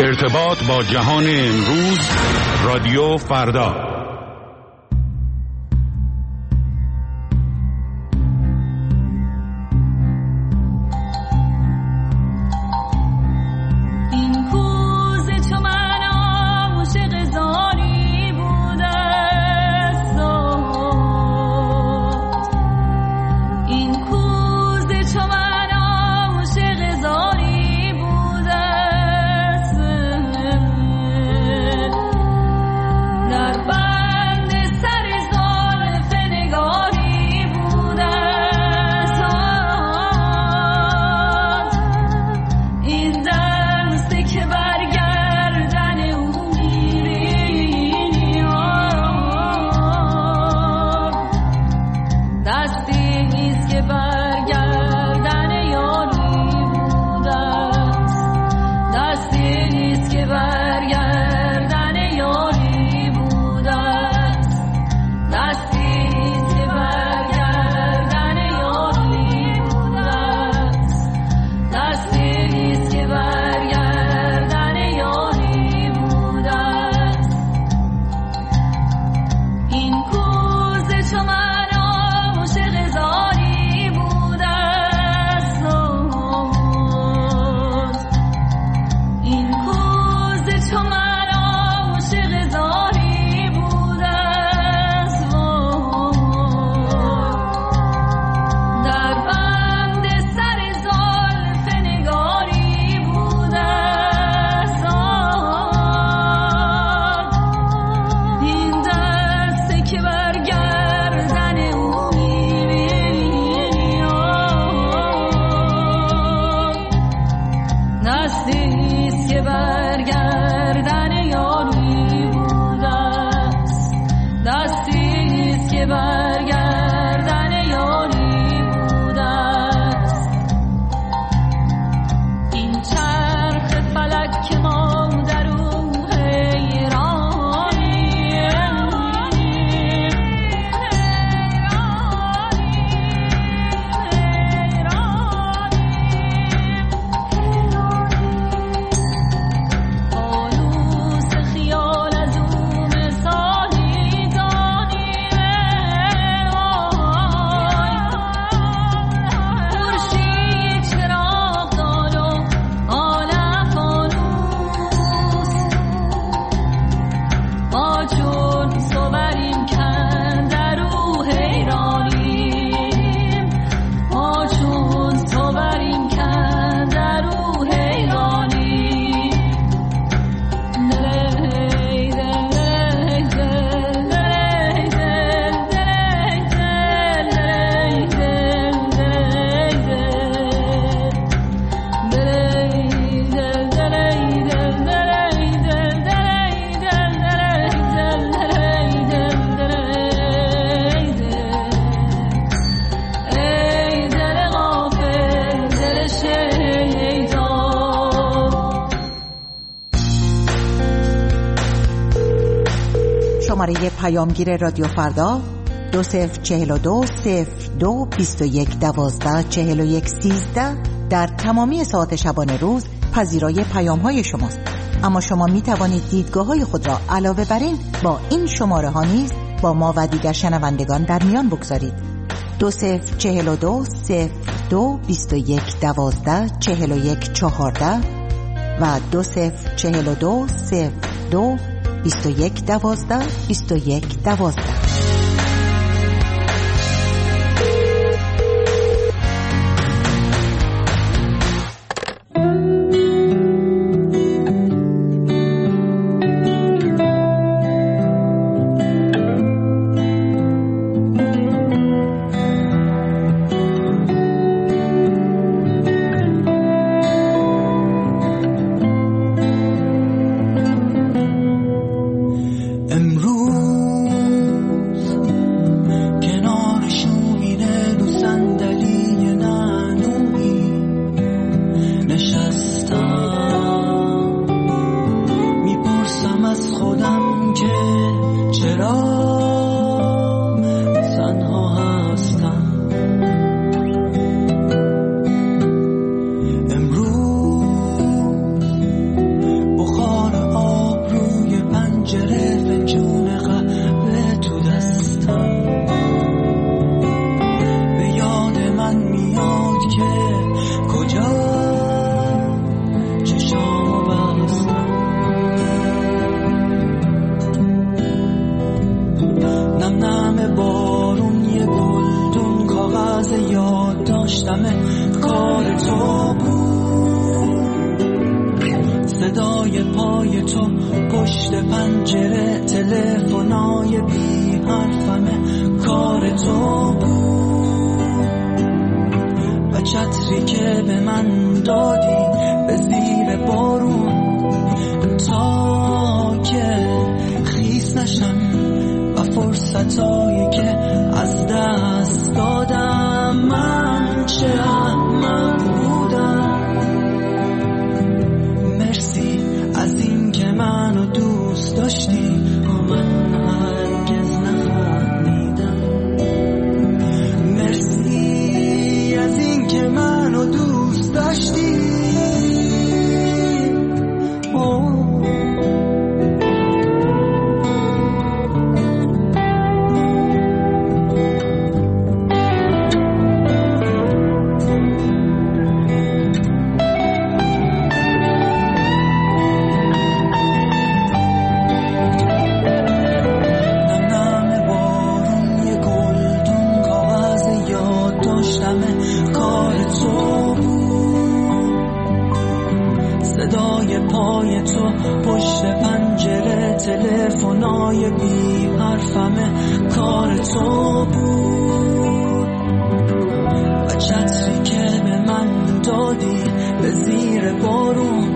ارتباط با جهان امروز، رادیو فردا. شماره پیامگیر رادیو فردا 2042-02-21-12-41-13 در تمامی ساعات شبانه روز پذیرای پیام‌های شماست. اما شما می توانید دیدگاه‌های خود را علاوه بر این با این شماره ها نیز با ما و دیگر شنوندگان در میان بگذارید. 2042-01-12-41-14 و 2042-02-21-12-21-12. صدای پای تو پشت پنجره، تلفنای بی حرفمه کار تو بود و چتری که به من دادی به زیر بارون تا که خیس نشم و فرصتایی که از دست دادم. من چه احمق بودم. مرسی از این که منو دوست داشتی و من هرگز نفهمیدم. مرسی از این که منو دوست داشتی. صدای پای تو پشت پنجره، تلفنای بی حرفمه کار تو بود و چتری که به من دادی به زیر بارون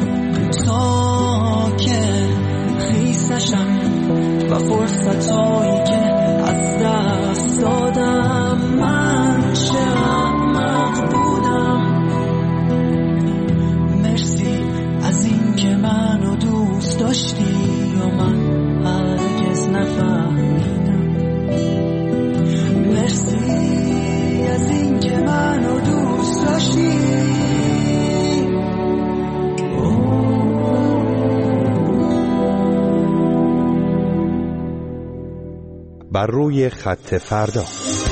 تا که خیس نشم و فرصتایی که از دست دادم. من چه احمق بودم. مرسی از این که منو دوست داشتی و من هرگز نفهمیدم. مرسی از این که منو دوست داشتی. بر روی خط فردا.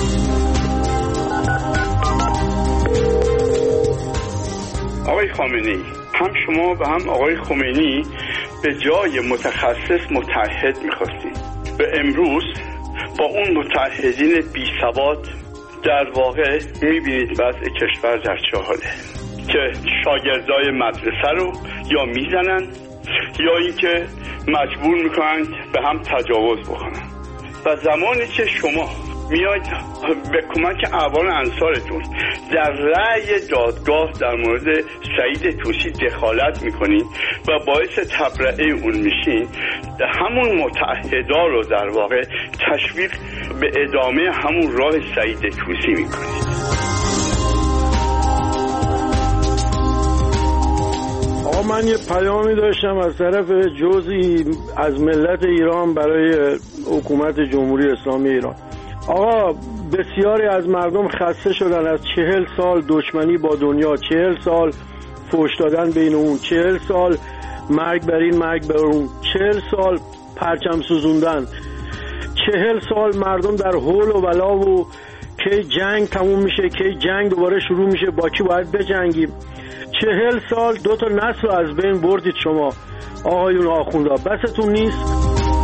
آقای خامنه‌ای، هم شما و هم آقای خمینی به جای متخصص متحد می‌خواستید. به امروز با اون متحدین بی ثبات در واقع می‌بینید وضع کشور در چه حاله، که شاگردای مدرسه رو یا میزنن یا اینکه مجبور میکنن به هم تجاوز بکنن. و زمانی که شما میاید به کمک اعوان انصارتون در رأی دادگاه در مورد سعید طوسی دخالت میکنین و باعث تبرئه اون میشین، همون متحدا رو در واقع تشویق به ادامه همون راه سعید طوسی میکنین. آقا من یه پیامی داشتم از طرف جزئی از ملت ایران برای حکومت جمهوری اسلامی ایران. آقا بسیاری از مردم خسته شدن از 40 سال دشمنی با دنیا، 40 سال فحش دادن بین اون، 40 سال مرگ بر این مرگ بر اون، 40 سال پرچم سوزوندن، 40 سال مردم در حول و بلا و کی جنگ تموم میشه، کی جنگ دوباره شروع میشه، با کی باید بجنگیم. 40 سال 2 تا نسل رو از بین بردید شما آقایون آخوندا، بستون نیست؟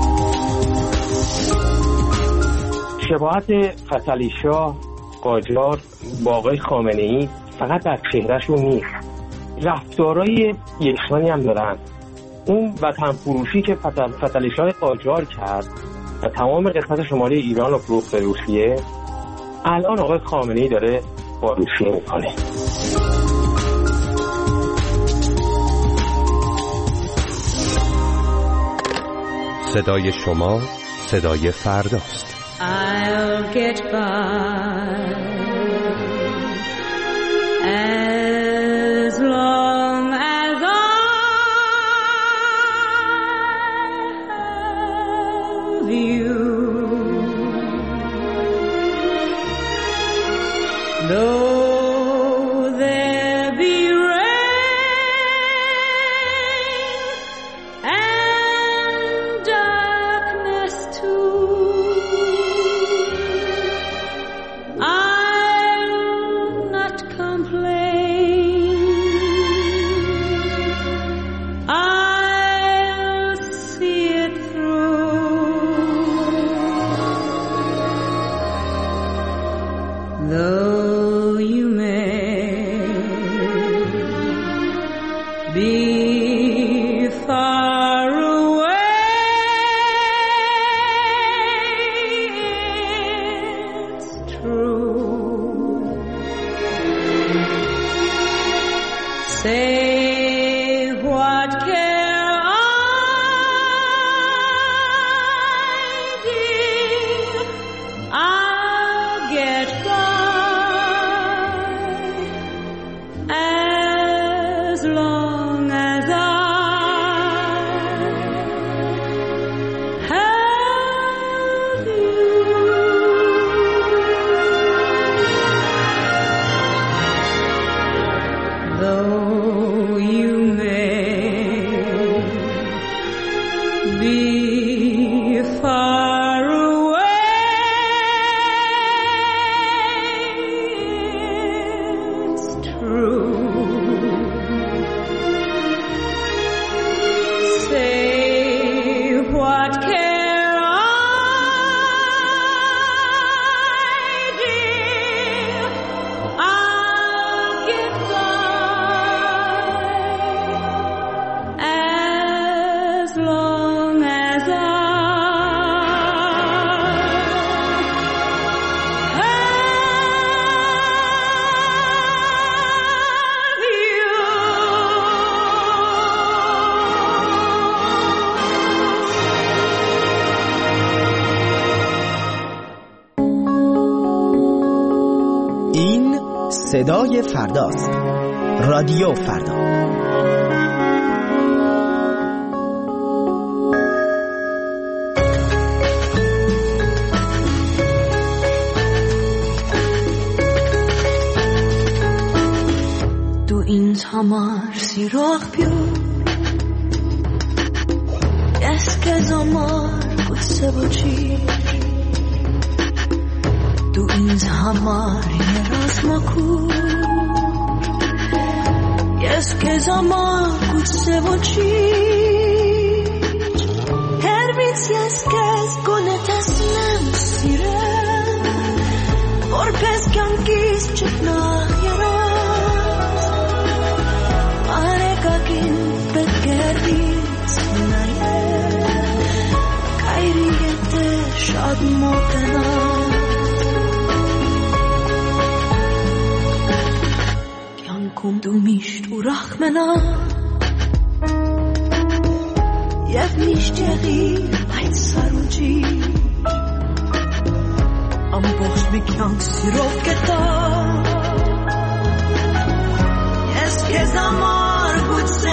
شباهت فتحعلی شاه قاجار با آقای خامنه‌ای فقط در چهرهشون نیست، رفتارهای یکسانی هم دارن. اون وطن فروشی که فتحعلی شاه قاجار کرد و تمام قسمت شمالی ایران رو فروخت به روسیه، الان آقای خامنه‌ای داره با روسیه میکنه. صدای شما صدای فرداست. I'll get by as long as I have you. Though there be rain and darkness too, I'll not complain. I'll see it through. Though you may be say, what care I, dear? I'll get by as long as I این صدای فرداست. رادیو فردا. Du in tamar sirach piu Es que zamar kutse bochi Du in zamar yeras maku Es que zamar kutse bochi Her bit yes que konet asnem sire Vor pes kankis chitna yeras Arekakin betgerdit naye Kayriyete shad motena Kyankum du misht u rachmena Yev misht yegir ayn saruji Am bocht mi kyank sirov geta Es que zamar kutse